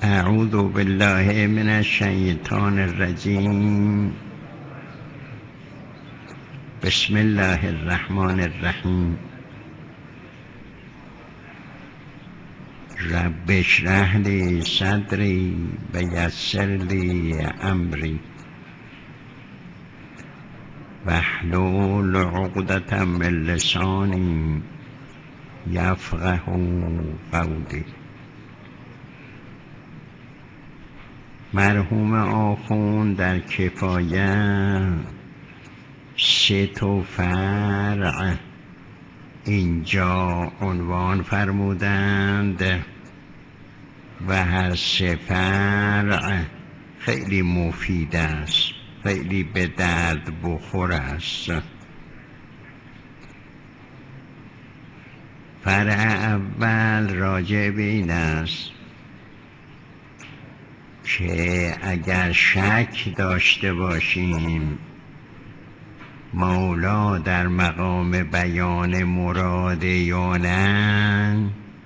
اعوذ بالله من الشیطان الرجیم. بسم الله الرحمن الرحیم. رب اشرح لی صدری و یسر لی امری واحلل عقدة من لسانی یفقهوا قولی. مرحوم آخوند در کفایه 3 فرع اینجا عنوان فرمودند و هر 3 فرع خیلی مفید است، خیلی به درد بخور است. فرع اول راجع به این است که اگر شک داشته باشیم مولا در مقام بیان مراد یا نه،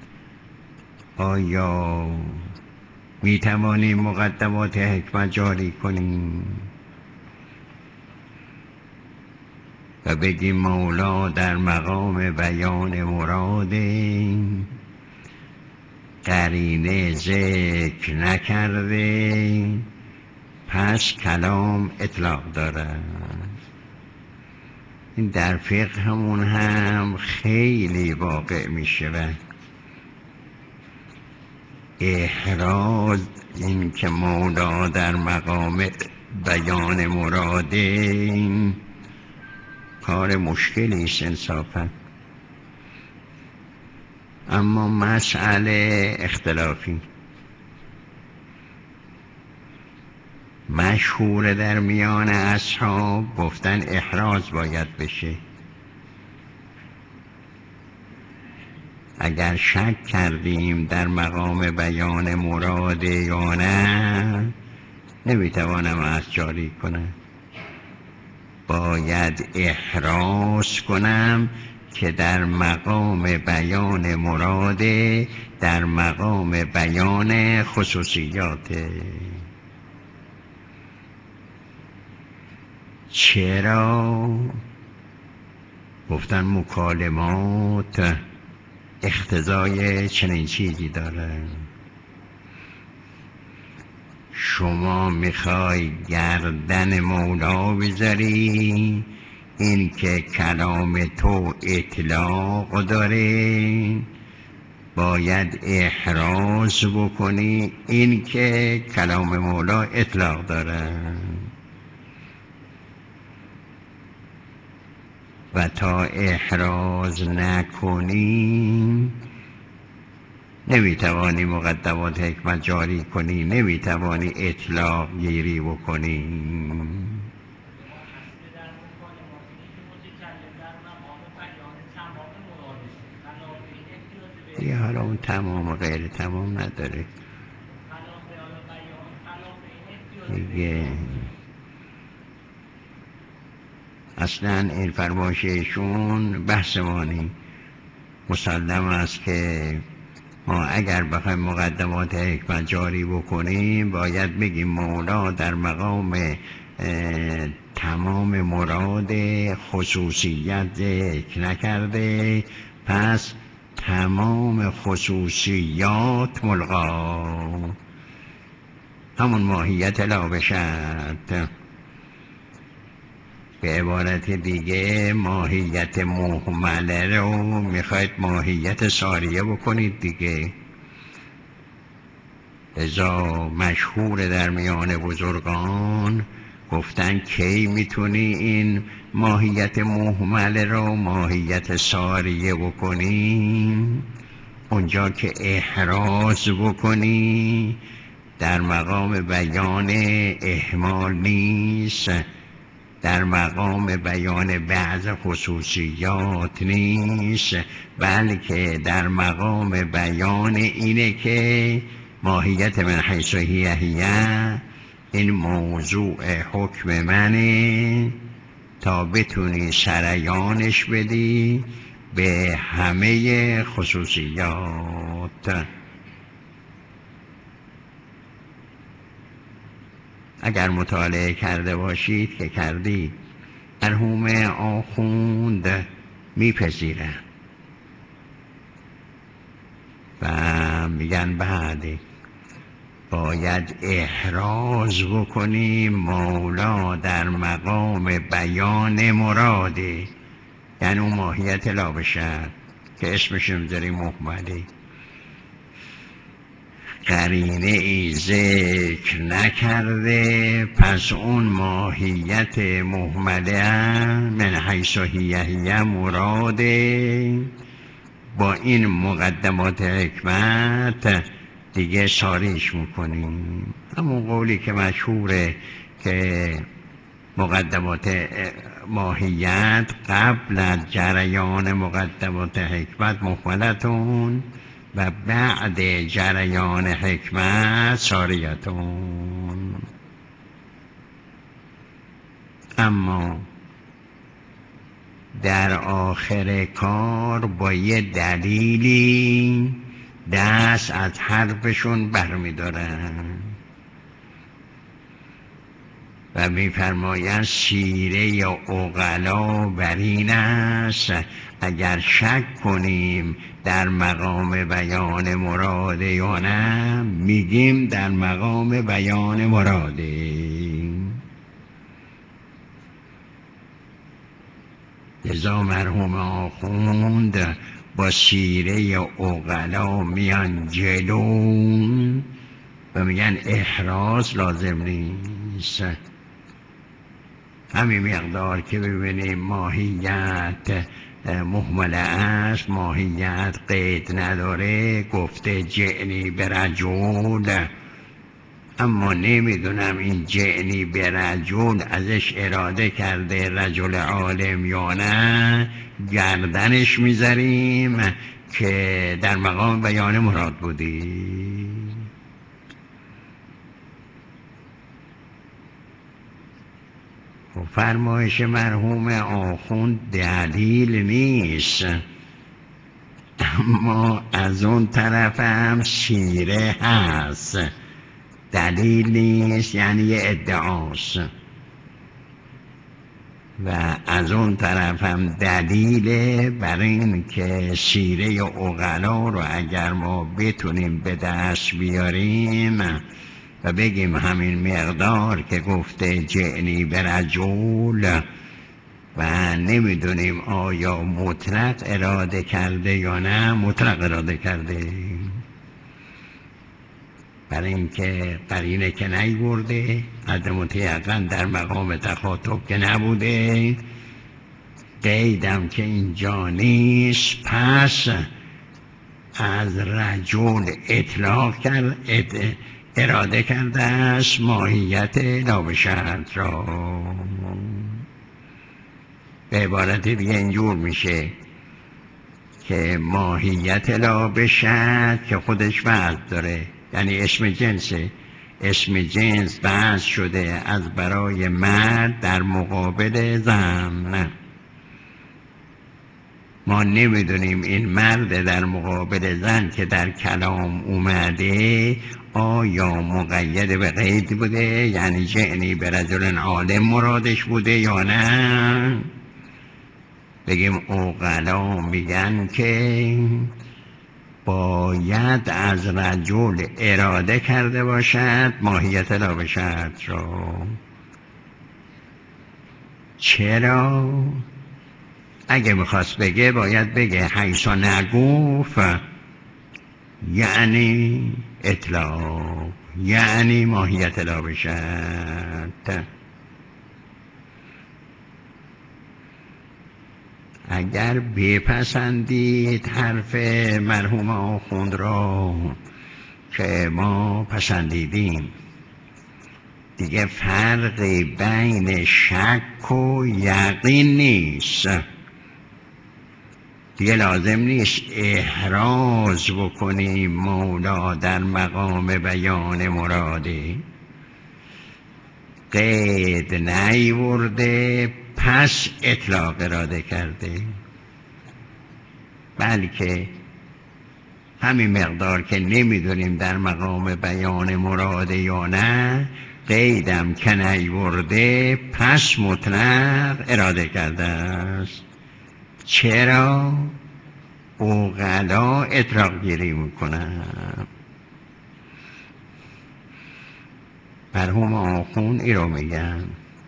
آیا می توانیم مقدمات حکمت جاری کنیم و بگیم مولا در مقام بیان مراد، قرینه ذکر نکرده پس کلام اطلاق دارد؟ این در فقهمون هم خیلی واقع می شود. احراز این که مولا در مقام بیان مراده کار مشکلی است انصافا، اما مسئله اختلافی مشهور در میان اصحاب گفتن احراز باید بشه. اگر شک کردیم در مقام بیان مراد یا نه، نمیتوانم از جاری کنم، باید احراز کنم که در مقام بیان مراد، در مقام بیان خصوصیات. چرا؟ گفتن مکالمات اقتضای چنین چیزی داره. شما میخوای گردن مولا بذاری، این که کلام تو اطلاق داره باید احراز بکنی، این که کلام مولا اطلاق داره و تا احراز نکنی نمیتوانی مقدمات حکمت جاری کنی، نمیتوانی اطلاق گیری بکنی. یه حالا اون تمام و غیر تمام نداره دیگه. اصلا این فرمایششون بحث مانی مسلم است که ما اگر بخوایم مقدمات حکمت جاری بکنیم باید بگیم مولا در مقام تمام مراد خصوصیت ذکر نکرده پس تمام خصوصیات ملغا، همون ماهیت لا بشد. به عبارت دیگه ماهیت مهمله رو میخواید ماهیت ساریه بکنید دیگه. ازا مشهور در میان بزرگان گفتن کی میتونی این ماهیت مهمله رو ماهیت ساریه بکنی؟ اونجا که احراز بکنی در مقام بیان اهمال نیست، در مقام بیان بعض خصوصیات نیست، بلکه در مقام بیان اینه که ماهیت من حیث هی این موضوع حکم منه، تا بتونی سریانش بدی به همه خصوصیات. اگر مطالعه کرده باشید که کردید، مرحوم آخوند میپذیرن و میگن بعد باید احراز بکنیم مولا در مقام بیان مراده، یعنی اون ماهیت لابشر که اسمش میذاریم محمله، قرینه ای ذکر نکرده، پس اون ماهیت محمله من حیث هیه مراده. با این مقدمات حکمت دیگه ساریش میکنیم. همون قولی که مشهوره که مقدمات ماهیت قبل از جریان مقدمات حکمت محملتون و بعد جریان حکمت ساریتون. اما در آخر کار با یه دلیلی دست از حرفشون برمیدارن و میفرمایند سیره عقلا بر این است اگر شک کنیم در مقام بیان مراده یا نه، میگیم در مقام بیان مراده. لذا مرحوم آخوند با سیره عقلا میان جلو و میگن احراز لازم نیست، همین مقدار که ببینیم ماهیت محمله است، ماهیت قید نداره، گفته جعنی برجول، اما نمیدونم این جعنی برجول ازش اراده کرده رجل عالم یا نه، گردنش میذاریم که در مقام بیان مراد بودی. فرمایش مرحوم آخوند دلیل نیست، اما از اون طرف هم سیره هست، دلیل نیست یعنی یه ادعاست، و از اون طرف هم دلیله بر این که سیره عقلا رو اگر ما بتونیم به دست بیاریم و بگیم همین مقدار که گفته جعنی برجول و نمیدونیم آیا مطلق اراده کرده یا نه، مطلق اراده کرده، برای اینکه قرینه که نیورده، عدم متیقن در مقام تخاطب که نبوده، قیدم که اینجا نیست، پس از رجل اطلاق کرد، اراده کرده است ماهیت لابشرط را. به عبارت دیگه اینجور میشه که ماهیت لابشرط که خودش وضع داره، یعنی اسم جنسه، اسم جنس وضع شده از برای مرد در مقابل زن، ما نمیدونیم این مرد در مقابل زن که در کلام اومده آیا مقید به قید بوده، یعنی جعنی به رجل عالم مرادش بوده یا نه. بگیم عقلا میگن که باید از رجل اراده کرده باشد ماهیت لابشرط را. چرا؟ اگه میخواست بگه باید بگه حیث نگوف یعنی اطلاق، یعنی ماهیت لابشرط. اگر بپسندید حرف مرحوم آخوند را که ما پسندیدیم، دیگه فرقی بین شک و یقین نیست، دیگه لازم نیست احراز بکنیم مولا در مقام بیان مراده، قید نیورده پس اطلاق اراده کرده، بلکه همین مقدار که نمیدونیم در مقام بیان مراده یا نه، قیدم که نیورده پس مطلق اراده کرده است. چرا؟ عقلا اطلاق گیری میکنن. مرحوم آخوند ای رو میگن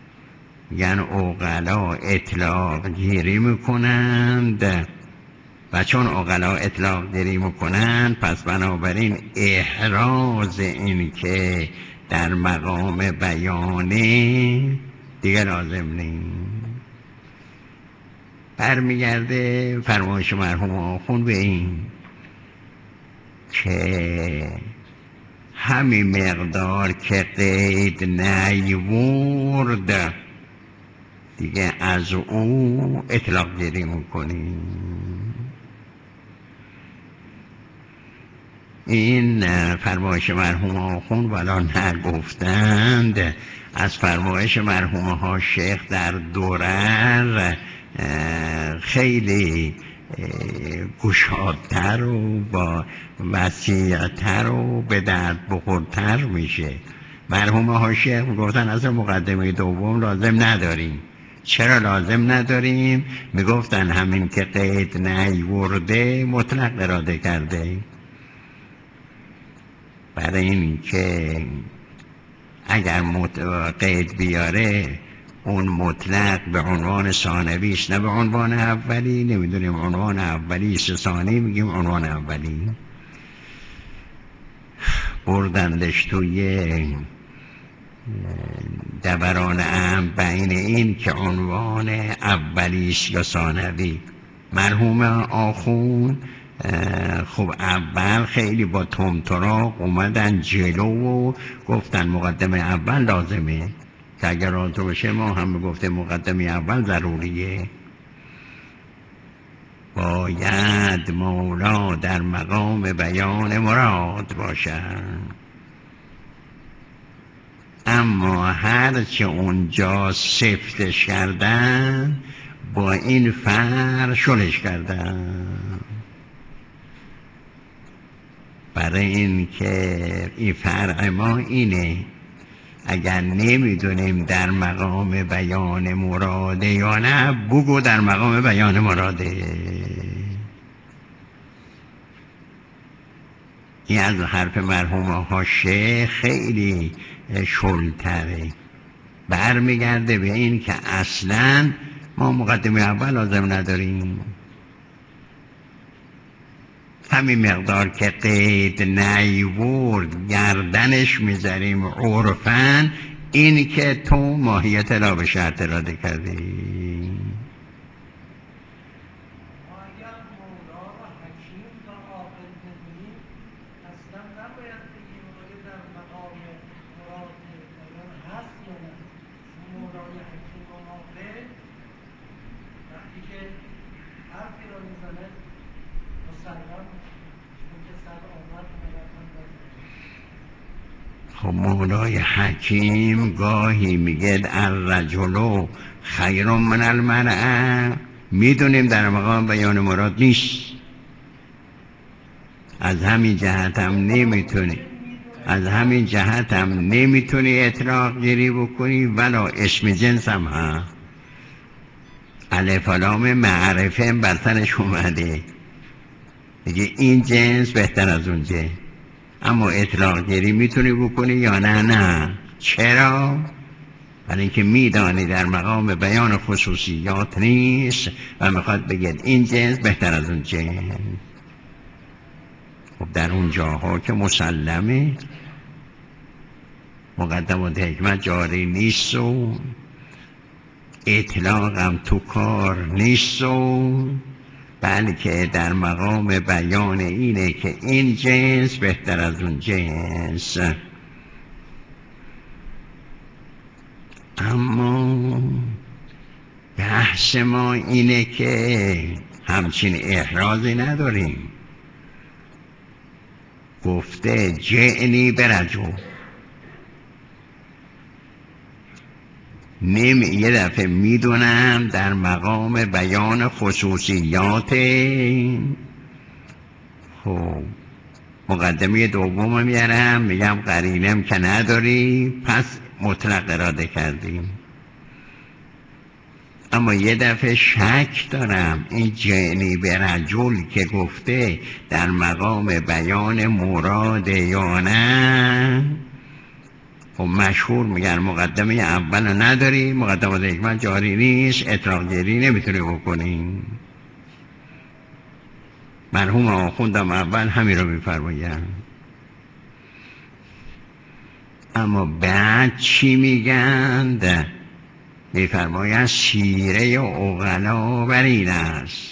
عقلا اطلاق گیری میکنند و چون عقلا اطلاق گیری میکنند پس بنابراین احراز این که در مقام بیانه دیگه لازم نیست. برمیگرده فرمایش مرحوم آخوند به این که همین مقدار که قید نیورد دیگه از او اطلاق گیری میکنیم. این فرمایش مرحوم آخوند ولا نگفتند از فرمایش مرحوم ها شیخ در درر خیلی گشادتر و با وسیعتر و به درد بخورتر میشه. مرحوم ها شیخ میگفتن از مقدمه دوم لازم نداریم. چرا لازم نداریم؟ میگفتن همین که قید نیورده مطلق اراده کرده. برای این که اگر قید بیاره اون مطلق به عنوان ثانوی است نه به عنوان اولی. نمیدونیم عنوان اولی است ثانی میگیم عنوان اولی. بردندش توی دوران ام بین این که عنوان اولی است یا ثانوی. مرحوم آخوند خب اول خیلی با تمطراق اومدن جلو و گفتن مقدمه اول لازمه که اگر آن تو بشه ما هم گفتیم مقدمه اول ضروریه. باید مولا در مقام بیان مراد باشد، اما هرچه اونجا سفتش کردن با این فرع شلش کردن. برای این که این فرع ما اینه اگر نمیدونیم در مقام بیان مراده یا نه بگو در مقام بیان مراده. این از حرف مرحوم ها شیخ خیلی شلتره. برمیگرده به این که اصلا ما مقدمه اول لازم نداریم. همین مقدار که قید نیورد گردنش میذاریم عرفاً این که تو ماهیت لا به شرط اراده کردی. خب مولای حکیم گاهی میگه الرجل خیر من المرأة. میدونیم در مقام بیان مراد نیست. از همین جهت هم نمیتونی اطلاق گیری بکنی ولا اسم جنس هم هست. الف و لام معرفه بر سرش اومده دیگه این جنس بهتر از اون جنس. اما اطلاق گیری میتونی بکنی یا نه؟ چرا؟ برای اینکه میدانی در مقام بیان خصوصیات نیست و میخواد بگید این جنس بهتر از اون جنس. خب در اون جاها که مسلمه مقدمات حکمت جاری نیست و اطلاق هم تو کار نیست و بلکه در مقام بیان اینه که این جنس بهتر از اون جنس. اما بحث ما اینه که همچین احرازی نداریم. گفته جعنی برجو یه دفعه میدونم در مقام بیان خصوصیات. خب مقدمه دوم میارم میگم قرینم که نداری پس مطلق اراده کردیم. اما یه دفعه شک دارم این جعنی به رجل که گفته در مقام بیان مراد یا نه. خب مشهور میگن مقدمه اول نداری، مقدمات حکمت جاری نیست، اطلاق گیری نمیتونی بکنی. مرحوم آخوندم اول همین رو میفرماین. اما بعد چی میگند؟ میفرماید سیره عقلا بر این است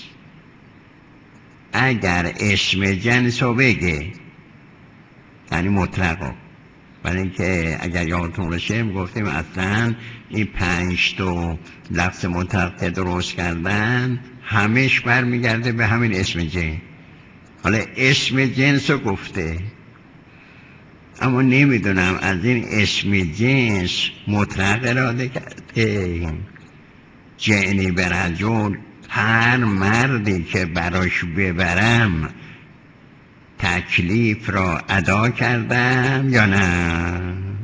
اگر اسم جنس رو بگه، یعنی مطلقا. برای اینکه اگر یادتون باشه گفتیم اصلا این 5 لفظ مطلق که درست کردن همش برمیگرده به همین اسم جنس. حالا اسم جنس رو گفته، اما نمیدونم از این اسم جنس مطلق اراده کرده جعنی به رجل هر مردی که براش ببرم تکلیف را ادا کردم یا نه.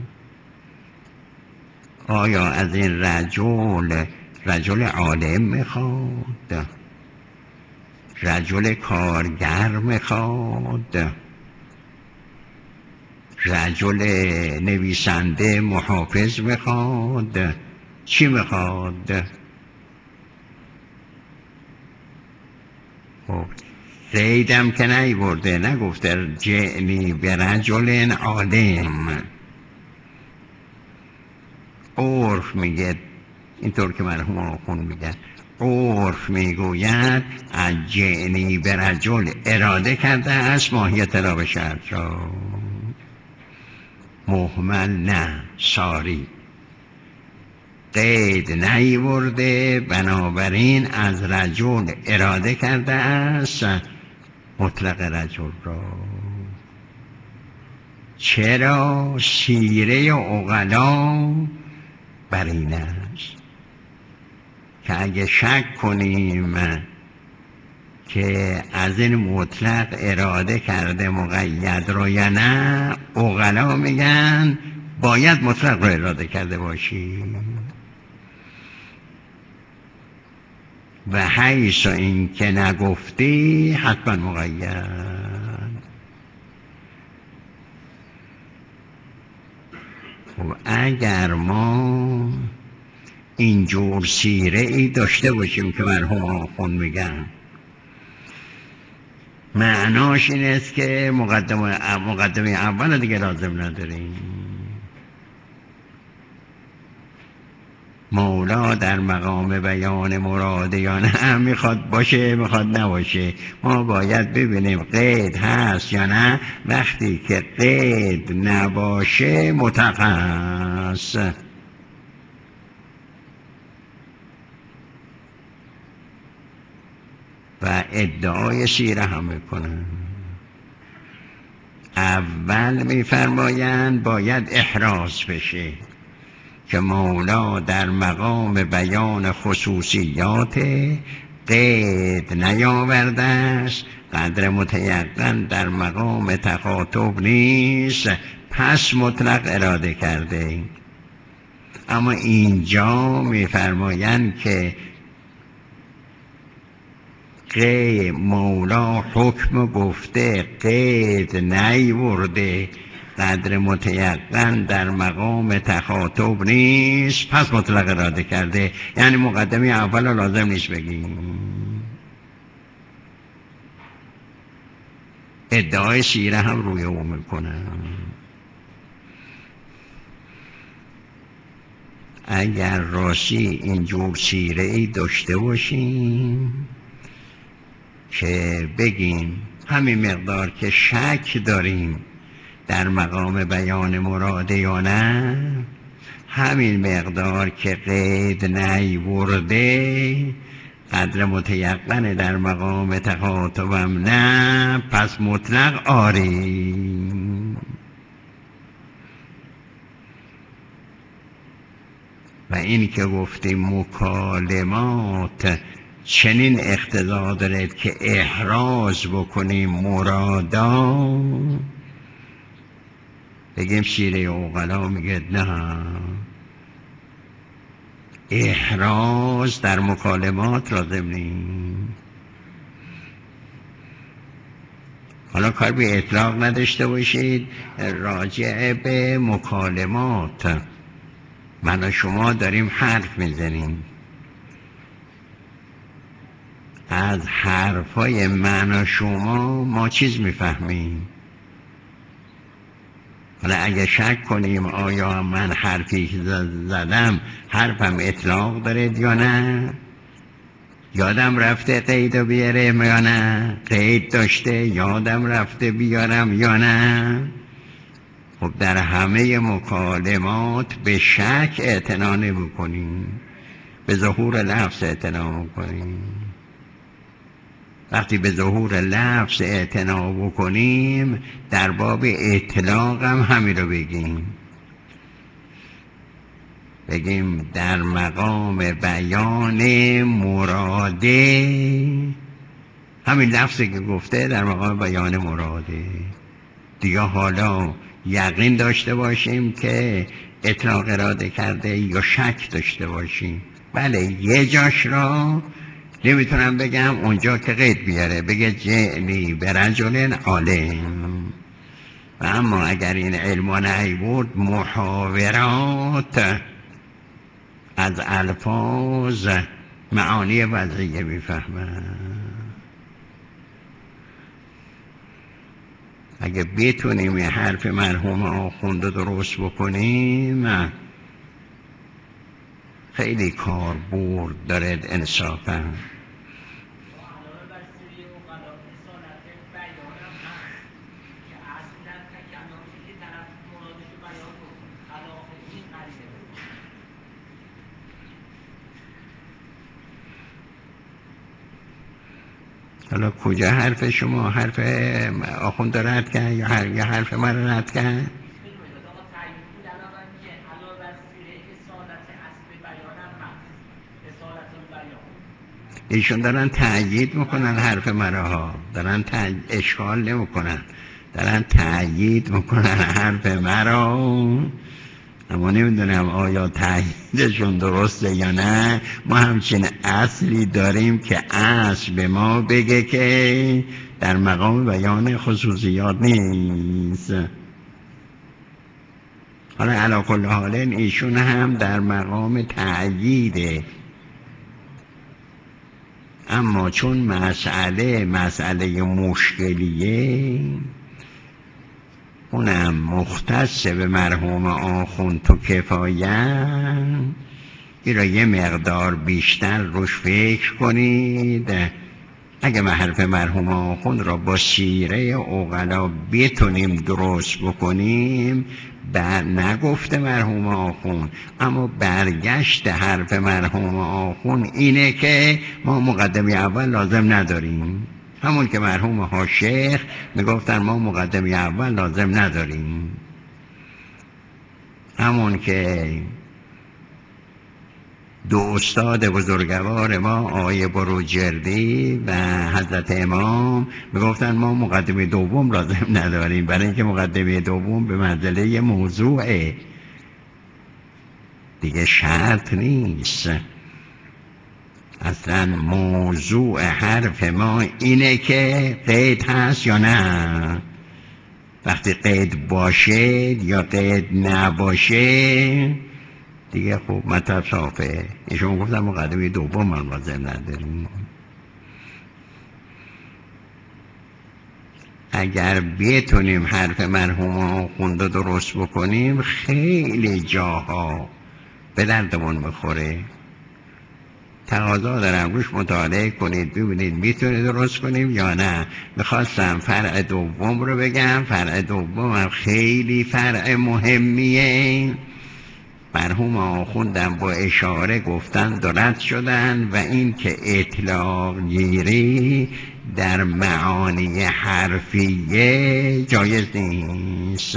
آیا از این رجل عالم میخواد، رجل کارگر میخواد، رجل نویسنده محافظ میخواد، چی میخواد؟ خب قیدم که نیورده، نگفته جعنی به رجل عالم. عرف میگه اینطور که مرحوم آخون میگه، عرف میگوید از جعنی به رجل اراده کرده است ماهیت را به شرط را، مهمل نه ساری. قید نیورده، بنابراین از رجل اراده کرده است مطلق رجل را. چرا؟ سیره عقلا بر این است که اگه شک کنیم که از این مطلق اراده کرده مقید رو یا نه، عقلا میگن باید مطلق رو اراده کرده باشی. و حیث این که نگفتی حتما مقید. خب اگر ما اینجور سیره ای داشته باشیم که مرحوم آخون میگن، معناش این است که مقدمه اول دیگه لازم نداریم. مولا در مقام بیان مراد یا نه، میخواد باشه میخواد نباشه، ما باید ببینیم قید هست یا نه. وقتی که قید نباشه مطلق هست. و ادعای سیره هم میکنن. اول میفرمایند باید احراز بشه که مولا در مقام بیان خصوصیات قید نیاورده است، قدر متیقن در مقام تخاطب نیست، پس مطلق اراده کرده. اما اینجا میفرمایند که مولا حکم گفته قید نیورده، قدر متیقن در مقام تخاطب نیست، پس مطلق اراده کرده. یعنی مقدمه اول لازم نیست بگیم. ادعای سیره هم روی او میکنن. اگر راستی اینجور سیره ای داشته باشیم که بگیم همین مقدار که شک داریم در مقام بیان مراد یا نه، همین مقدار که قید نیورده، قدر متیقن در مقام تخاطبم نه، پس مطلق آری. و این که گفتیم مکالمات چنین اقتضا دارد که احراز بکنیم مرادا، بگیم شیره عقلا میگه نه، احراز در مکالمات لازم نیست. حالا کار به اطلاق نداشته باشید، راجع به مکالمات من و شما داریم حرف میزنیم، از حرفای من و شما ما چیز میفهمیم. حالا اگه شک کنیم آیا من حرفی که زدم حرفم اطلاق داره یا نه، یادم رفته قید و بیارم یا نه، قید داشته یادم رفته بیارم یا نه. خب در همه مکالمات به شک اعتنا نمی‌کنیم، به ظهور لفظ اعتنا می‌کنیم. وقتی به ظهور لفظ اعتنا بکنیم در باب اطلاق هم همین رو بگیم در مقام بیان مراده، همین لفظی که گفته در مقام بیان مراده. دیگه حالا یقین داشته باشیم که اطلاق اراده کرده یا شک داشته باشیم. بله یه جاش را نمیتونم بگم، اونجا که قید بیاره بگه جعنی به رجل عالم، و اما اگر این علمان ای بود محاورات از الفاظ معانی وضعیه میفهمن. اگه بتونیم یه حرف مرحوم آخوند رو درست بکنیم خیلی کاربرد داره انصافا. حالا کجا حرف شما حرف آخوند رد کرد یا حرف من رد کرد؟ ایشون دارن تأیید میکنن حرف مرا ها، دارن اشکال نمیکنن، دارن تأیید میکنن حرف مرا. اما نمیدونم آیا تأییدشون درسته یا نه. ما همچین اصلی داریم که اصل به ما بگه که در مقام بیان خصوصیات نیست. حالا علی کل حال ایشون هم در مقام تأییده، اما چون مسئله مشکلیه، اونم مختص به مرحوم آخوند تو کفایت، این را یه مقدار بیشتر روش فکر کنید. اگه حرف مرحوم آخوند را با سیره عقلا بتونیم درست بکنیم، نگفته مرحوم آخوند، اما برگشت حرف مرحوم آخوند اینه که ما مقدمه اول لازم نداریم. همون که مرحوم ها شیخ میگفتن ما مقدمه اول لازم نداریم، همون که دو استاد بزرگوار ما آقای بروجردی و حضرت امام میگفتن ما مقدمه دوم لازم نداریم، برای اینکه مقدمه دوم به منزله موضوعه دیگه، شرط نیست. اصلا موضوع حرف ما اینه که قید هست یا نه. وقتی قید باشه یا قید نباشه دیگه خوب مطلب صافه. ایشون گفتم مقدمه دوم من لازم نداریم. اگر بتونیم حرف مرحوم آخوند رو درست بکنیم خیلی جاها به دردمون بخوره. تقاضا دارم روش مطالعه کنید ببینید میتونه درست کنیم یا نه. میخواستم فرع دوم رو بگم، فرع دوم هم خیلی فرع مهمیه. مرحوم آخوندم با اشاره گفتن رد شدن، و این که اطلاق گیری در معانی حرفیه جایز نیست.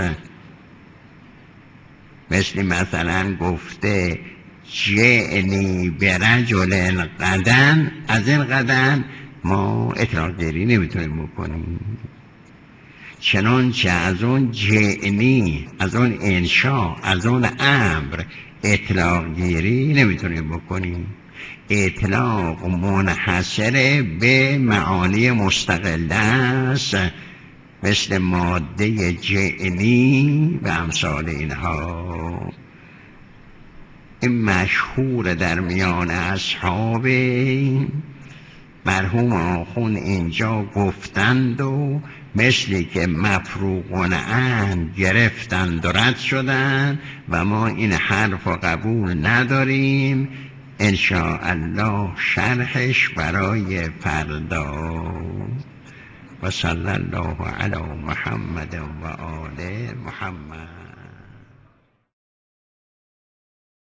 مثلا گفته جعنی به رجل قدم، از این قدم ما اطلاق گیری نمیتونیم بکنیم. چنانچه از اون جعنی، از اون انشا، از اون امر اطلاق گیری نمیتونیم بکنیم. اطلاق منحصر به معانی مستقله است، مثل ماده جعنی و امثال اینها. این مشهور در میان اصحاب مرحوم آخوند اینجا گفتند و مثلی که مفروغون عن گرفتند و رد شدند و ما این حرف و قبول نداریم. انشاءالله شرحش برای فردا. و صلی الله علی محمد و آل محمد.